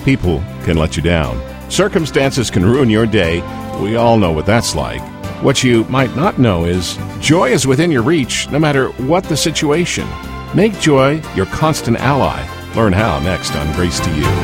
People can let you down. Circumstances can ruin your day. We all know what that's like. What you might not know is joy is within your reach no matter what the situation. Make joy your constant ally. Learn how next on Grace to You.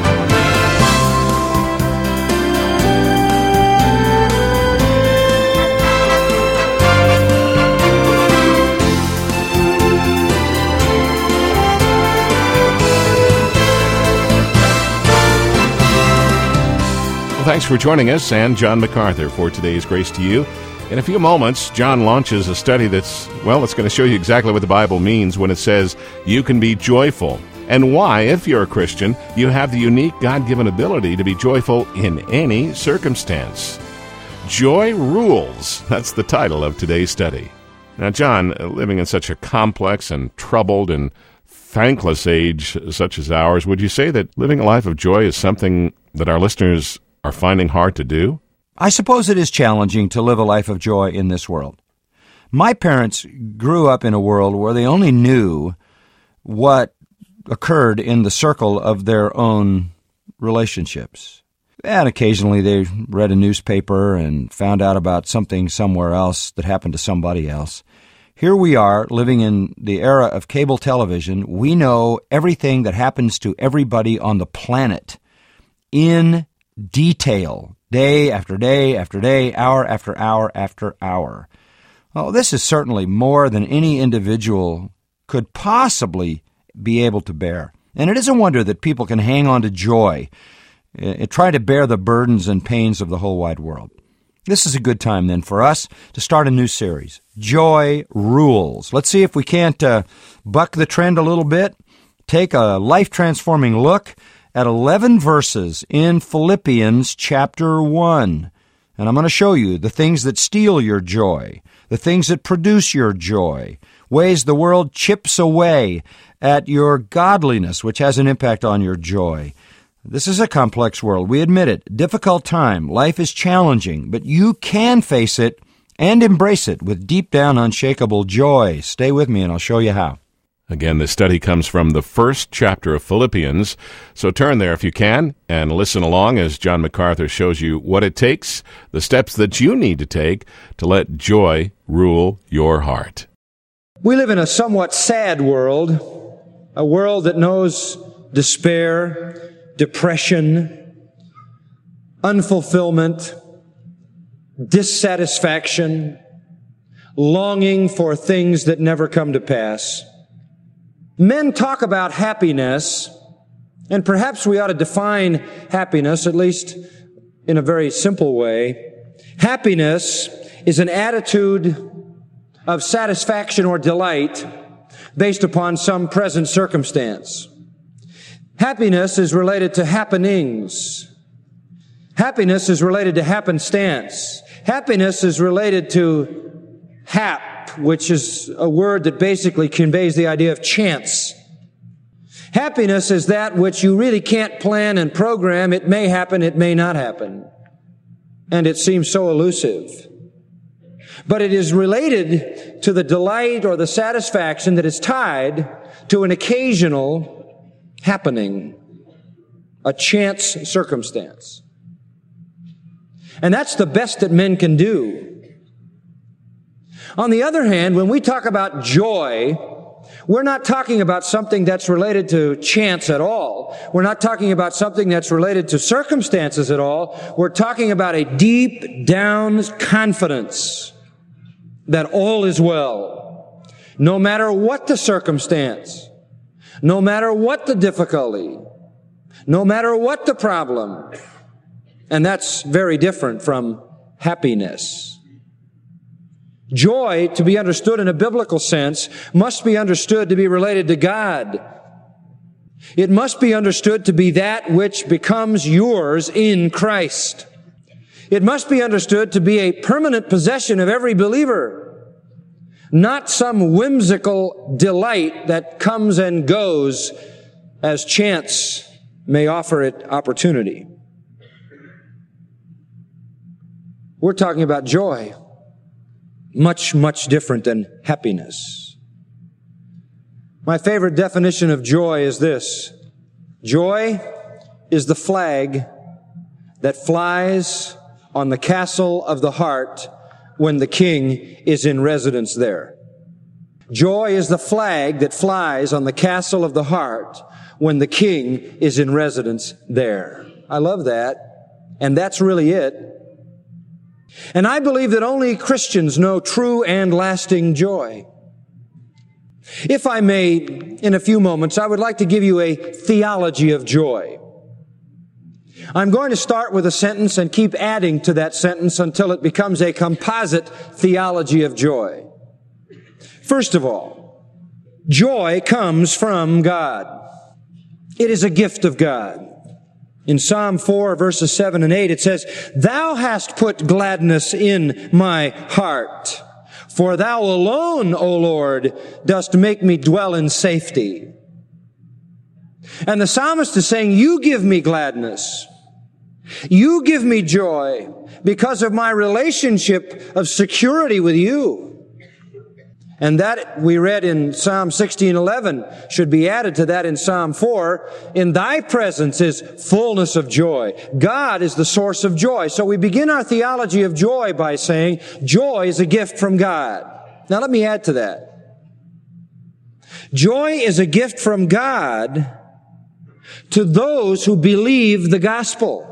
Well, thanks for joining us and John MacArthur for today's Grace to You. In a few moments, John launches a study it's going to show you exactly what the Bible means when it says you can be joyful, and why, if you're a Christian, you have the unique God-given ability to be joyful in any circumstance. Joy rules. That's the title of today's study. Now, John, living in such a complex and troubled and thankless age such as ours, would you say that living a life of joy is something that our listeners are finding hard to do? I suppose it is challenging to live a life of joy in this world. My parents grew up in a world where they only knew what occurred in the circle of their own relationships. And occasionally they read a newspaper and found out about something somewhere else that happened to somebody else. Here we are living in the era of cable television. We know everything that happens to everybody on the planet in detail, day after day after day, hour after hour after hour. Well, this is certainly more than any individual could possibly be able to bear. And it is a wonder that people can hang on to joy and try to bear the burdens and pains of the whole wide world. This is a good time, then, for us to start a new series, Joy Rules. Let's see if we can't buck the trend a little bit, take a life-transforming look at 11 verses in Philippians chapter 1. And I'm going to show you the things that steal your joy, the things that produce your joy, ways the world chips away at your godliness, which has an impact on your joy. This is a complex world. We admit it. Difficult time. Life is challenging, but you can face it and embrace it with deep down unshakable joy. Stay with me and I'll show you how. Again, this study comes from the first chapter of Philippians, so turn there if you can and listen along as John MacArthur shows you what it takes, the steps that you need to take to let joy rule your heart. We live in a somewhat sad world, a world that knows despair, depression, unfulfillment, dissatisfaction, longing for things that never come to pass. Men talk about happiness, and perhaps we ought to define happiness, at least in a very simple way. Happiness is an attitude of satisfaction or delight based upon some present circumstance. Happiness is related to happenings. Happiness is related to happenstance. Happiness is related to hap, which is a word that basically conveys the idea of chance. Happiness is that which you really can't plan and program. It may happen, it may not happen. And it seems so elusive. But it is related to the delight or the satisfaction that is tied to an occasional happening, a chance circumstance. And that's the best that men can do. On the other hand, when we talk about joy, we're not talking about something that's related to chance at all. We're not talking about something that's related to circumstances at all. We're talking about a deep down confidence that all is well, no matter what the circumstance, no matter what the difficulty, no matter what the problem. And that's very different from happiness. Joy, to be understood in a biblical sense, must be understood to be related to God. It must be understood to be that which becomes yours in Christ. It must be understood to be a permanent possession of every believer, not some whimsical delight that comes and goes as chance may offer it opportunity. We're talking about joy. Much, much different than happiness. My favorite definition of joy is this. Joy is the flag that flies on the castle of the heart when the King is in residence there. Joy is the flag that flies on the castle of the heart when the King is in residence there. I love that. And that's really it. And I believe that only Christians know true and lasting joy. If I may, in a few moments, I would like to give you a theology of joy. I'm going to start with a sentence and keep adding to that sentence until it becomes a composite theology of joy. First of all, joy comes from God. It is a gift of God. In Psalm 4, verses 7 and 8, it says, "Thou hast put gladness in my heart, for thou alone, O Lord, dost make me dwell in safety." And the psalmist is saying, you give me gladness. You give me joy because of my relationship of security with you. And that we read in Psalm 16:11 should be added to that in Psalm 4. In thy presence is fullness of joy. God is the source of joy. So we begin our theology of joy by saying joy is a gift from God. Now let me add to that. Joy is a gift from God to those who believe the gospel.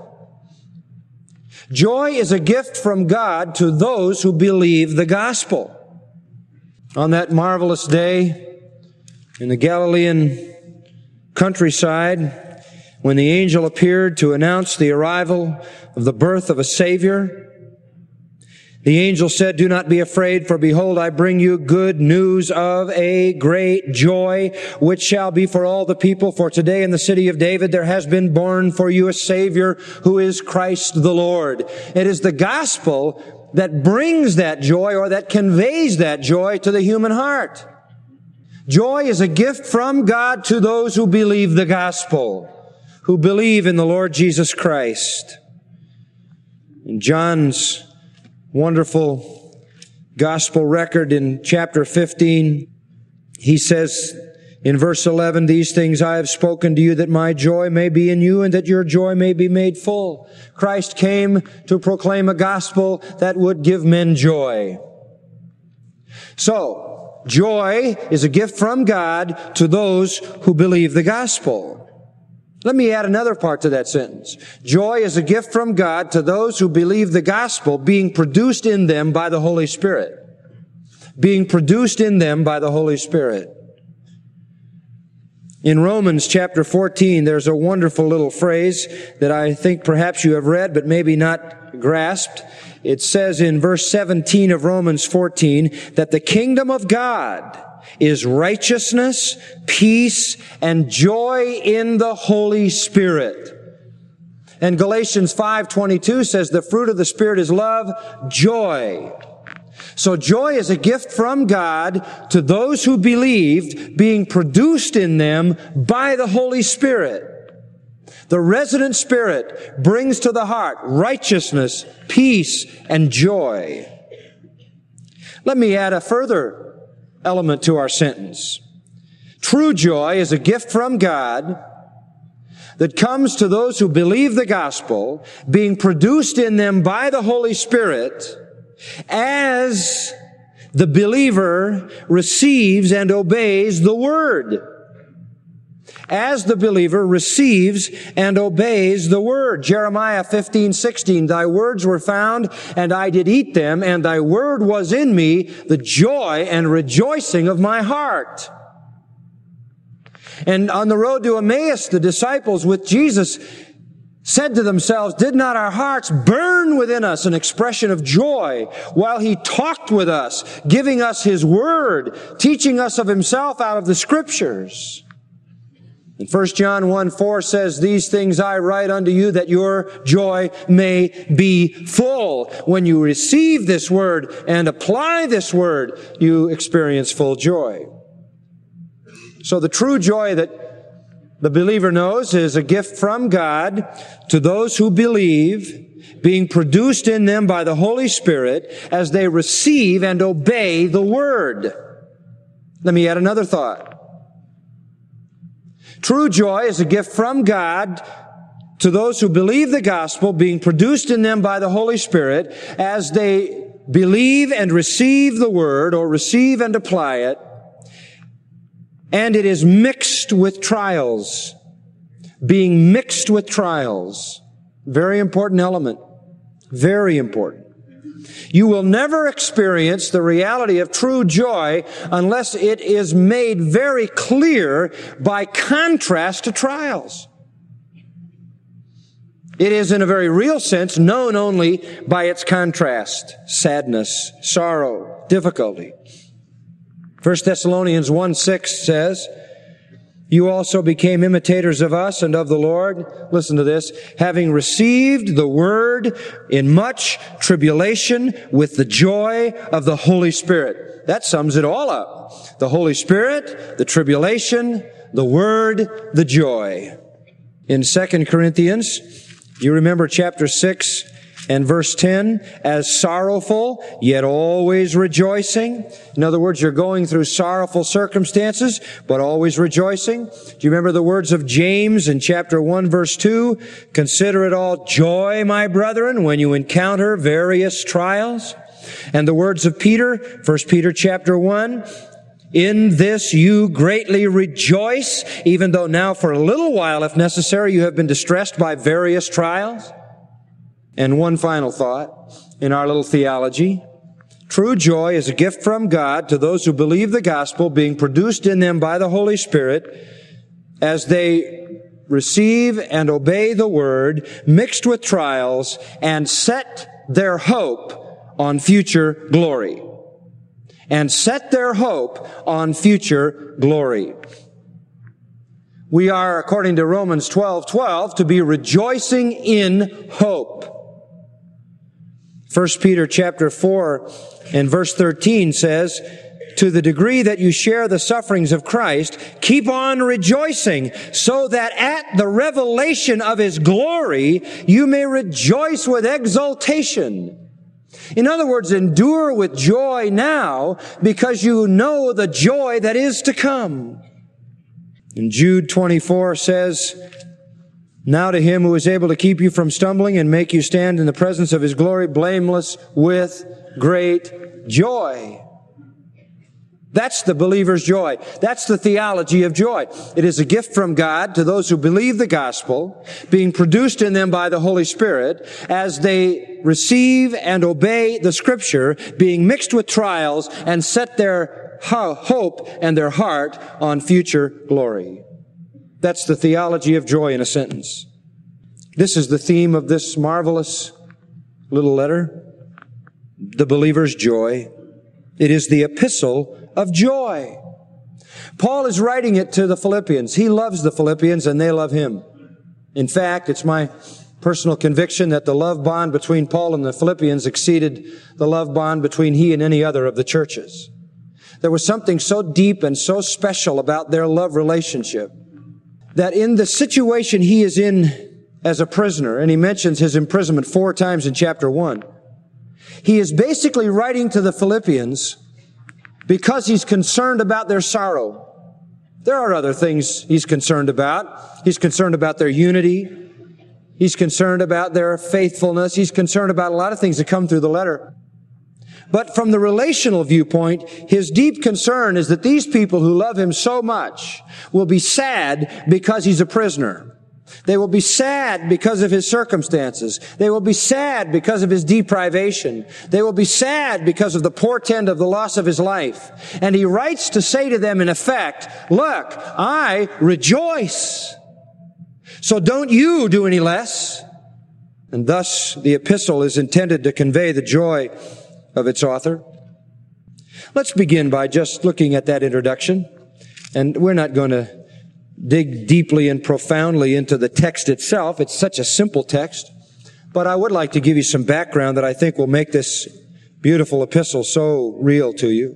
Joy is a gift from God to those who believe the gospel. On that marvelous day in the Galilean countryside, when the angel appeared to announce the arrival of the birth of a Savior, the angel said, "Do not be afraid, for behold, I bring you good news of a great joy, which shall be for all the people. For today in the city of David there has been born for you a Savior, who is Christ the Lord." It is the gospel that brings that joy, or that conveys that joy to the human heart. Joy is a gift from God to those who believe the gospel, who believe in the Lord Jesus Christ. In John's wonderful gospel record in chapter 15, he says in verse 11, "These things I have spoken to you, that my joy may be in you and that your joy may be made full." Christ came to proclaim a gospel that would give men joy. So, joy is a gift from God to those who believe the gospel. Let me add another part to that sentence. Joy is a gift from God to those who believe the gospel, being produced in them by the Holy Spirit. Being produced in them by the Holy Spirit. In Romans chapter 14, there's a wonderful little phrase that I think perhaps you have read, but maybe not grasped. It says in verse 17 of Romans 14 that the kingdom of God is righteousness, peace, and joy in the Holy Spirit. And Galatians 5:22 says the fruit of the Spirit is love, joy. So joy is a gift from God to those who believed, being produced in them by the Holy Spirit. The resident Spirit brings to the heart righteousness, peace, and joy. Let me add a further element to our sentence. True joy is a gift from God that comes to those who believe the gospel, being produced in them by the Holy Spirit, as the believer receives and obeys the Word. As the believer receives and obeys the Word. Jeremiah 15:16, "Thy words were found, and I did eat them, and thy word was in me, the joy and rejoicing of my heart." And on the road to Emmaus, the disciples with Jesus said to themselves, "Did not our hearts burn within us an expression of joy while He talked with us, giving us His Word, teaching us of Himself out of the Scriptures?" And 1 John 1:4 says, "These things I write unto you, that your joy may be full." When you receive this Word and apply this Word, you experience full joy. So the true joy that the believer knows is a gift from God to those who believe, being produced in them by the Holy Spirit as they receive and obey the Word. Let me add another thought. True joy is a gift from God to those who believe the gospel, being produced in them by the Holy Spirit, as they believe and receive the word, or receive and apply it, and it is mixed with trials. Being mixed with trials. Very important element. Very important. You will never experience the reality of true joy unless it is made very clear by contrast to trials. It is, in a very real sense, known only by its contrast: sadness, sorrow, difficulty. 1 Thessalonians 1:6 says, "You also became imitators of us and of the Lord," listen to this, "having received the word in much tribulation with the joy of the Holy Spirit." That sums it all up. The Holy Spirit, the tribulation, the word, the joy. In 2 Corinthians, you remember chapter 6 and verse 10, "As sorrowful, yet always rejoicing." In other words, you're going through sorrowful circumstances, but always rejoicing. Do you remember the words of James in chapter 1, verse 2? "Consider it all joy, my brethren, when you encounter various trials." And the words of Peter, 1 Peter chapter 1, "In this you greatly rejoice, even though now for a little while, if necessary, you have been distressed by various trials." And one final thought in our little theology. True joy is a gift from God to those who believe the gospel, being produced in them by the Holy Spirit, as they receive and obey the word, mixed with trials, and set their hope on future glory. And set their hope on future glory. We are, according to Romans 12:12, to be rejoicing in hope. 1 Peter chapter 4 and verse 13 says, "To the degree that you share the sufferings of Christ, keep on rejoicing, so that at the revelation of His glory you may rejoice with exultation." In other words, endure with joy now because you know the joy that is to come. And Jude 24 says, "Now to Him who is able to keep you from stumbling and make you stand in the presence of His glory blameless with great joy." That's the believer's joy. That's the theology of joy. It is a gift from God to those who believe the gospel, being produced in them by the Holy Spirit, as they receive and obey the Scripture, being mixed with trials, and set their hope and their heart on future glory. That's the theology of joy in a sentence. This is the theme of this marvelous little letter, the believer's joy. It is the epistle of joy. Paul is writing it to the Philippians. He loves the Philippians and they love him. In fact, it's my personal conviction that the love bond between Paul and the Philippians exceeded the love bond between he and any other of the churches. There was something so deep and so special about their love relationship that in the situation he is in as a prisoner, and he mentions his imprisonment 4 times in chapter 1, he is basically writing to the Philippians because he's concerned about their sorrow. There are other things he's concerned about. He's concerned about their unity. He's concerned about their faithfulness. He's concerned about a lot of things that come through the letter. But from the relational viewpoint, his deep concern is that these people who love him so much will be sad because he's a prisoner. They will be sad because of his circumstances. They will be sad because of his deprivation. They will be sad because of the portent of the loss of his life. And he writes to say to them, in effect, look, I rejoice. So don't you do any less. And thus the epistle is intended to convey the joy of its author. Let's begin by just looking at that introduction. And we're not going to dig deeply and profoundly into the text itself. It's such a simple text. But I would like to give you some background that I think will make this beautiful epistle so real to you.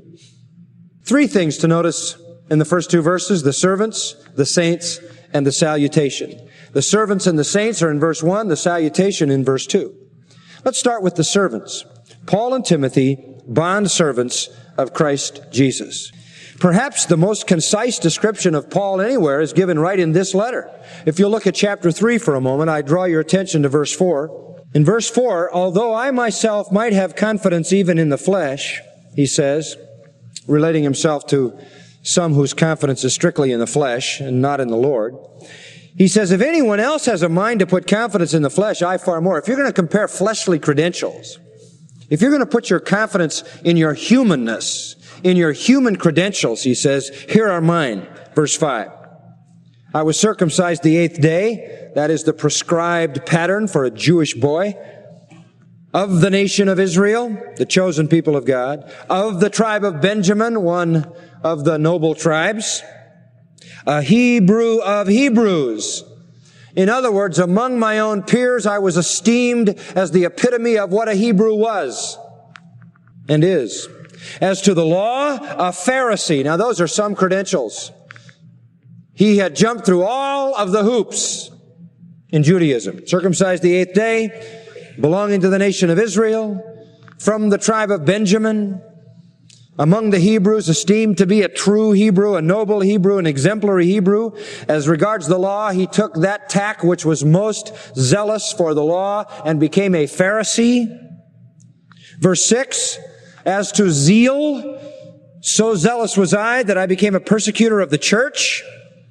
3 things to notice in the first 2 verses: the servants, the saints, and the salutation. The servants and the saints are in verse 1, the salutation in verse 2. Let's start with the servants. Paul and Timothy, bond servants of Christ Jesus. Perhaps the most concise description of Paul anywhere is given right in this letter. If you'll look at chapter 3 for a moment, I draw your attention to verse 4. In verse 4, although I myself might have confidence even in the flesh, he says, relating himself to some whose confidence is strictly in the flesh and not in the Lord. He says, if anyone else has a mind to put confidence in the flesh, I far more. If you're going to compare fleshly credentials, if you're going to put your confidence in your humanness, in your human credentials, he says, here are mine. Verse 5. I was circumcised the 8th day. That is the prescribed pattern for a Jewish boy. Of the nation of Israel, the chosen people of God. Of the tribe of Benjamin, one of the noble tribes. A Hebrew of Hebrews. In other words, among my own peers, I was esteemed as the epitome of what a Hebrew was and is. As to the law, a Pharisee. Now those are some credentials. He had jumped through all of the hoops in Judaism. Circumcised the 8th day, belonging to the nation of Israel, from the tribe of Benjamin, among the Hebrews, esteemed to be a true Hebrew, a noble Hebrew, an exemplary Hebrew. As regards the law, he took that tack which was most zealous for the law and became a Pharisee. Verse 6, as to zeal, so zealous was I that I became a persecutor of the church.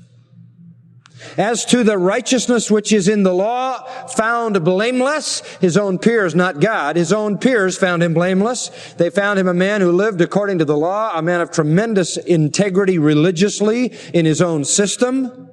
As to the righteousness which is in the law, found blameless. His own peers, not God, his own peers found him blameless. They found him a man who lived according to the law, a man of tremendous integrity religiously in his own system.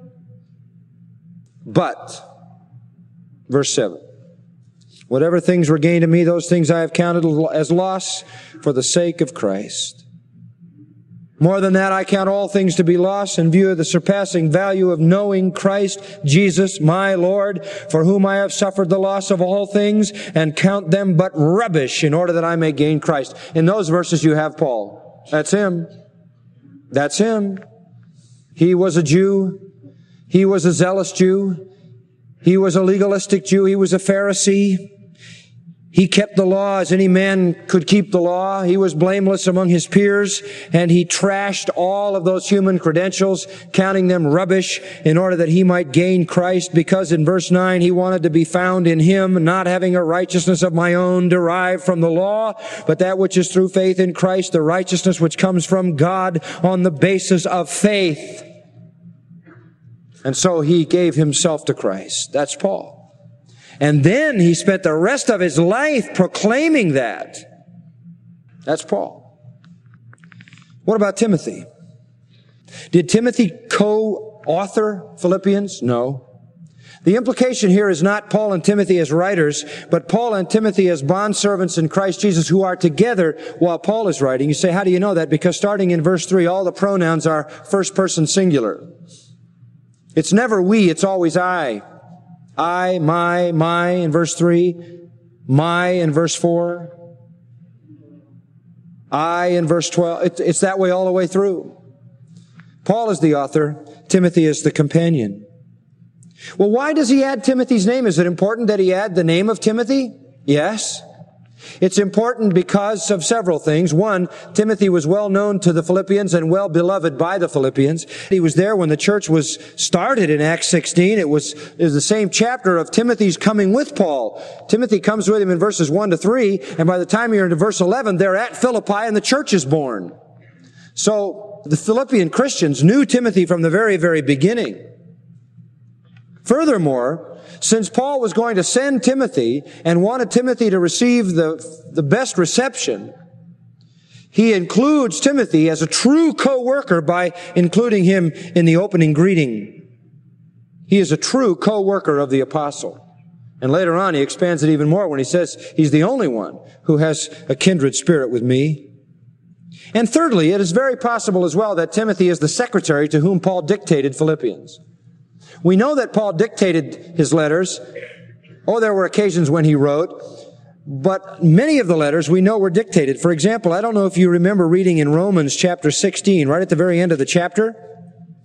But, verse 7, whatever things were gained to me, those things I have counted as loss for the sake of Christ. More than that, I count all things to be lost in view of the surpassing value of knowing Christ Jesus, my Lord, for whom I have suffered the loss of all things, and count them but rubbish in order that I may gain Christ. In those verses you have Paul. That's him. That's him. He was a Jew. He was a zealous Jew. He was a legalistic Jew. He was a Pharisee. He kept the law as any man could keep the law. He was blameless among his peers, and he trashed all of those human credentials, counting them rubbish in order that he might gain Christ, because in verse 9 he wanted to be found in him, not having a righteousness of my own derived from the law, but that which is through faith in Christ, the righteousness which comes from God on the basis of faith. And so he gave himself to Christ. That's Paul. And then he spent the rest of his life proclaiming that. That's Paul. What about Timothy? Did Timothy co-author Philippians? No. The implication here is not Paul and Timothy as writers, but Paul and Timothy as bondservants in Christ Jesus who are together while Paul is writing. You say, how do you know that? Because starting in verse 3, all the pronouns are first person singular. It's never we, it's always I. I, my in verse 3, my in verse 4, I in verse 12. It's that way all the way through. Paul is the author, Timothy is the companion. Well, why does he add Timothy's name? Is it important that he add the name of Timothy? Yes. It's important because of several things. One, Timothy was well known to the Philippians and well beloved by the Philippians. He was there when the church was started in Acts 16. It was the same chapter of Timothy's coming with Paul. Timothy comes with him in verses 1 to 3, and by the time you're into verse 11, they're at Philippi and the church is born. So the Philippian Christians knew Timothy from the very, very beginning. Furthermore, since Paul was going to send Timothy and wanted Timothy to receive the best reception, he includes Timothy as a true co-worker by including him in the opening greeting. He is a true co-worker of the apostle. And later on he expands it even more when he says he's the only one who has a kindred spirit with me. And thirdly, it is very possible as well that Timothy is the secretary to whom Paul dictated Philippians. We know that Paul dictated his letters. There were occasions when he wrote, but many of the letters we know were dictated. For example, I don't know if you remember reading in Romans chapter 16, right at the very end of the chapter.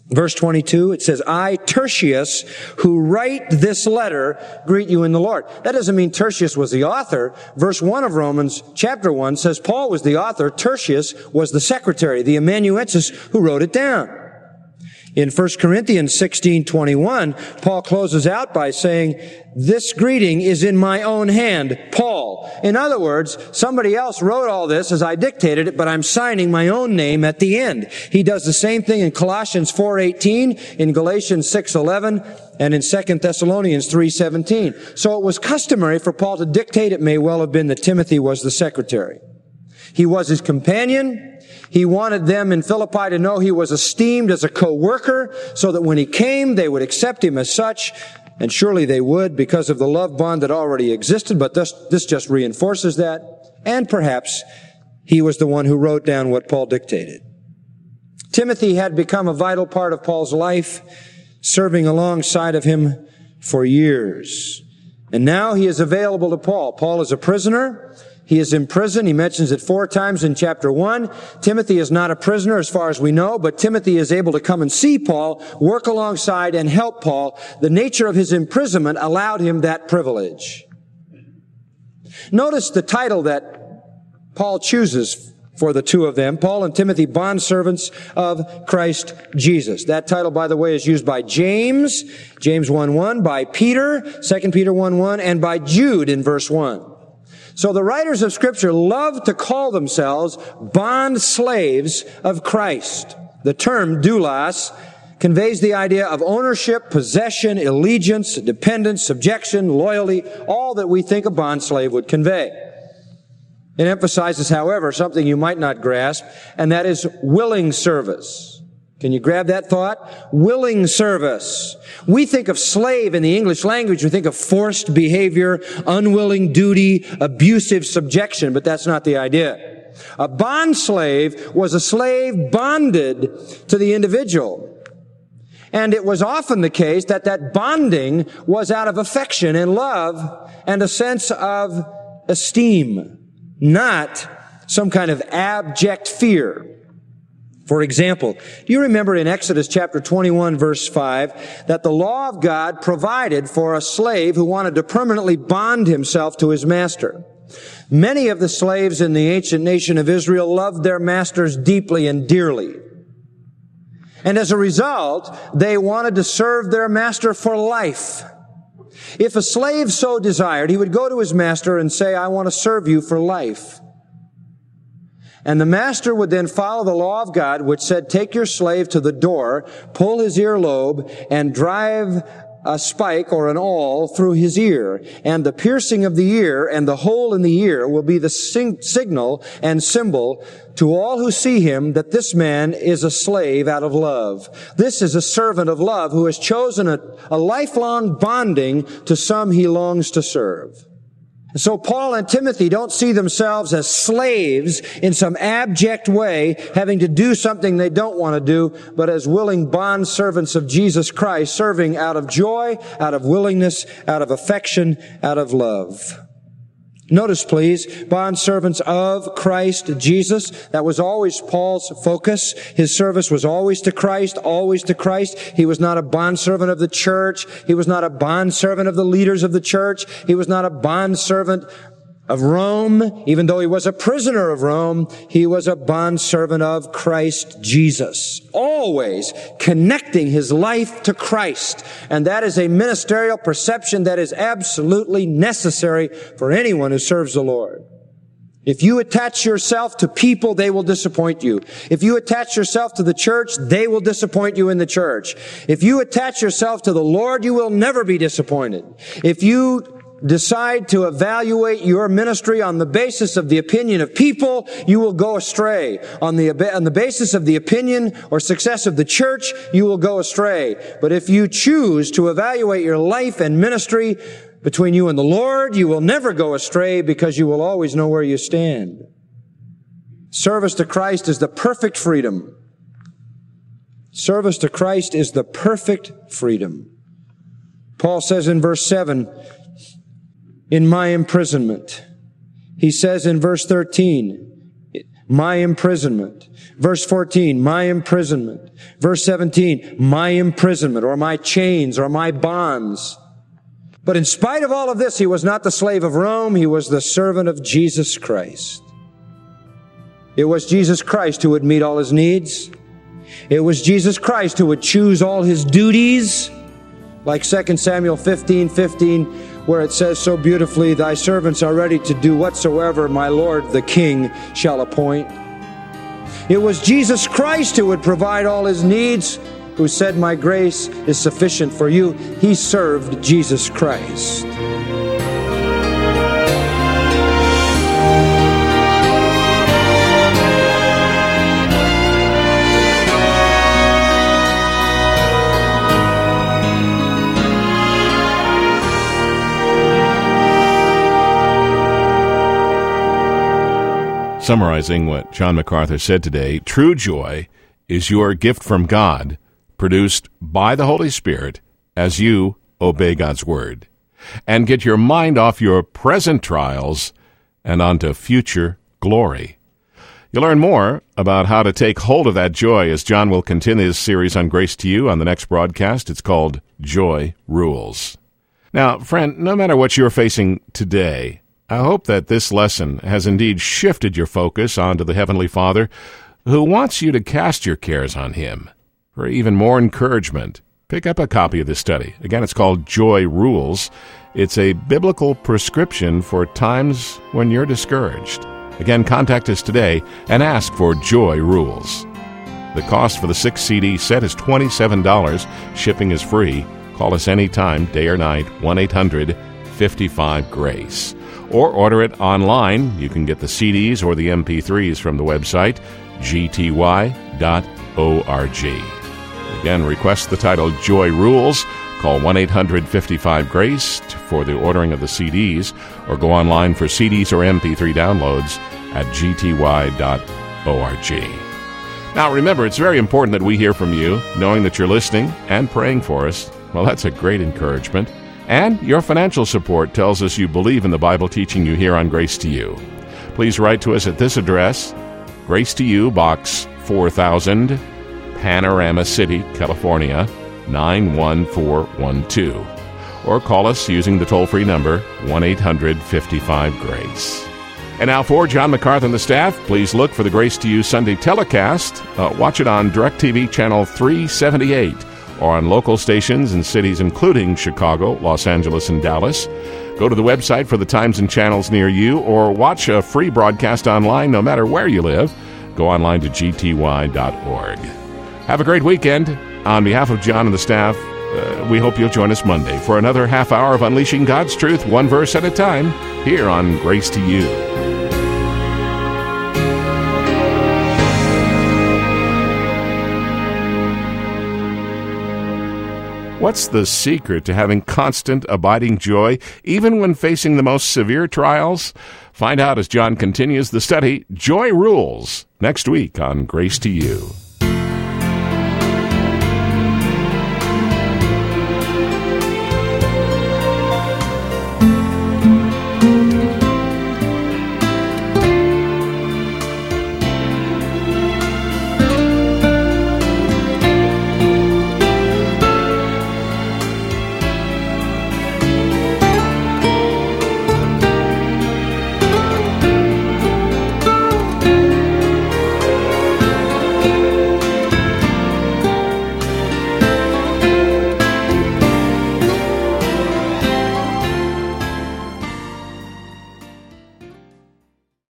Verse 22, it says, I, Tertius, who write this letter, greet you in the Lord. That doesn't mean Tertius was the author. Verse 1 of Romans, chapter 1, says Paul was the author. Tertius was the secretary, the amanuensis who wrote it down. In 1 Corinthians 16:21, Paul closes out by saying, this greeting is in my own hand, Paul. In other words, somebody else wrote all this as I dictated it, but I'm signing my own name at the end. He does the same thing in Colossians 4:18, in Galatians 6:11, and in 2 Thessalonians 3:17. So it was customary for Paul to dictate. It may well have been that Timothy was the secretary. He was his companion. He wanted them in Philippi to know he was esteemed as a co-worker, so that when he came, they would accept him as such. And surely they would, because of the love bond that already existed, but this just reinforces that. And perhaps he was the one who wrote down what Paul dictated. Timothy had become a vital part of Paul's life, serving alongside of him for years. And now he is available to Paul. Paul is a prisoner. He is in prison. He mentions it 4 times in chapter 1. Timothy is not a prisoner as far as we know, but Timothy is able to come and see Paul, work alongside, and help Paul. The nature of his imprisonment allowed him that privilege. Notice the title that Paul chooses for the two of them, Paul and Timothy, bondservants of Christ Jesus. That title, by the way, is used by James 1:1, by Peter, 2 Peter 1:1, and by Jude in verse 1. So the writers of Scripture love to call themselves bond slaves of Christ. The term doulos conveys the idea of ownership, possession, allegiance, dependence, subjection, loyalty, all that we think a bond slave would convey. It emphasizes, however, something you might not grasp, and that is willing service. Can you grab that thought? Willing service. We think of slave in the English language. We think of forced behavior, unwilling duty, abusive subjection, but that's not the idea. A bond slave was a slave bonded to the individual. And it was often the case that bonding was out of affection and love and a sense of esteem, not some kind of abject fear. For example, do you remember in Exodus chapter 21 verse 5 that the law of God provided for a slave who wanted to permanently bond himself to his master? Many of the slaves in the ancient nation of Israel loved their masters deeply and dearly. And as a result, they wanted to serve their master for life. If a slave so desired, he would go to his master and say, I want to serve you for life. And the master would then follow the law of God, which said, take your slave to the door, pull his earlobe, and drive a spike or an awl through his ear. And the piercing of the ear and the hole in the ear will be the signal and symbol to all who see him that this man is a slave out of love. This is a servant of love who has chosen a lifelong bonding to some he longs to serve. So Paul and Timothy don't see themselves as slaves in some abject way, having to do something they don't want to do, but as willing bond servants of Jesus Christ, serving out of joy, out of willingness, out of affection, out of love. Notice, please, bond servants of Christ Jesus. That was always Paul's focus. His service was always to Christ, always to Christ. He was not a bondservant of the church. He was not a bondservant of the leaders of the church. He was not a bondservant of Rome. Even though he was a prisoner of Rome, he was a bondservant of Christ Jesus. Always connecting his life to Christ. And that is a ministerial perception that is absolutely necessary for anyone who serves the Lord. If you attach yourself to people, they will disappoint you. If you attach yourself to the church, they will disappoint you in the church. If you attach yourself to the Lord, you will never be disappointed. If you decide to evaluate your ministry on the basis of the opinion of people, you will go astray. On the basis of the opinion or success of the church, you will go astray. But if you choose to evaluate your life and ministry between you and the Lord, you will never go astray because you will always know where you stand. Service to Christ is the perfect freedom. Service to Christ is the perfect freedom. Paul says in verse 7, in my imprisonment. He says in verse 13, my imprisonment. Verse 14, my imprisonment. Verse 17, my imprisonment, or my chains, or my bonds. But in spite of all of this, he was not the slave of Rome. He was the servant of Jesus Christ. It was Jesus Christ who would meet all his needs. It was Jesus Christ who would choose all his duties. Like 2 Samuel 15:15, where it says so beautifully, thy servants are ready to do whatsoever my Lord the King shall appoint. It was Jesus Christ who would provide all his needs, who said, my grace is sufficient for you. He served Jesus Christ. Summarizing what John MacArthur said today, true joy is your gift from God, produced by the Holy Spirit as you obey God's Word. And get your mind off your present trials and onto future glory. You'll learn more about how to take hold of that joy as John will continue his series on Grace to You on the next broadcast. It's called Joy Rules. Now, friend, no matter what you're facing today, I hope that this lesson has indeed shifted your focus onto the Heavenly Father, who wants you to cast your cares on Him. For even more encouragement, pick up a copy of this study. Again, it's called Joy Rules. It's a biblical prescription for times when you're discouraged. Again, contact us today and ask for Joy Rules. The cost for the 6-CD set is $27. Shipping is free. Call us anytime, day or night, 1-800-55-GRACE. Or order it online. You can get the CDs or the MP3s from the website, gty.org. Again, request the title Joy Rules. Call 1-800-55-GRACE for the ordering of the CDs, or go online for CDs or MP3 downloads at gty.org. Now, remember, it's very important that we hear from you, knowing that you're listening and praying for us. Well, that's a great encouragement. And your financial support tells us you believe in the Bible teaching you here on Grace to You. Please write to us at this address, Grace to You, Box 4000, Panorama City, California, 91412. Or call us using the toll-free number, 1-800-55-GRACE. And now for John MacArthur and the staff, please look for the Grace to You Sunday telecast. Watch it on DirecTV Channel 378. Or on local stations in cities including Chicago, Los Angeles, and Dallas. Go to the website for the times and channels near you, or watch a free broadcast online no matter where you live. Go online to gty.org. Have a great weekend. On behalf of John and the staff, we hope you'll join us Monday for another half hour of unleashing God's truth, one verse at a time, here on Grace to You. What's the secret to having constant, abiding joy, even when facing the most severe trials? Find out as John continues the study, Joy Rules, next week on Grace to You.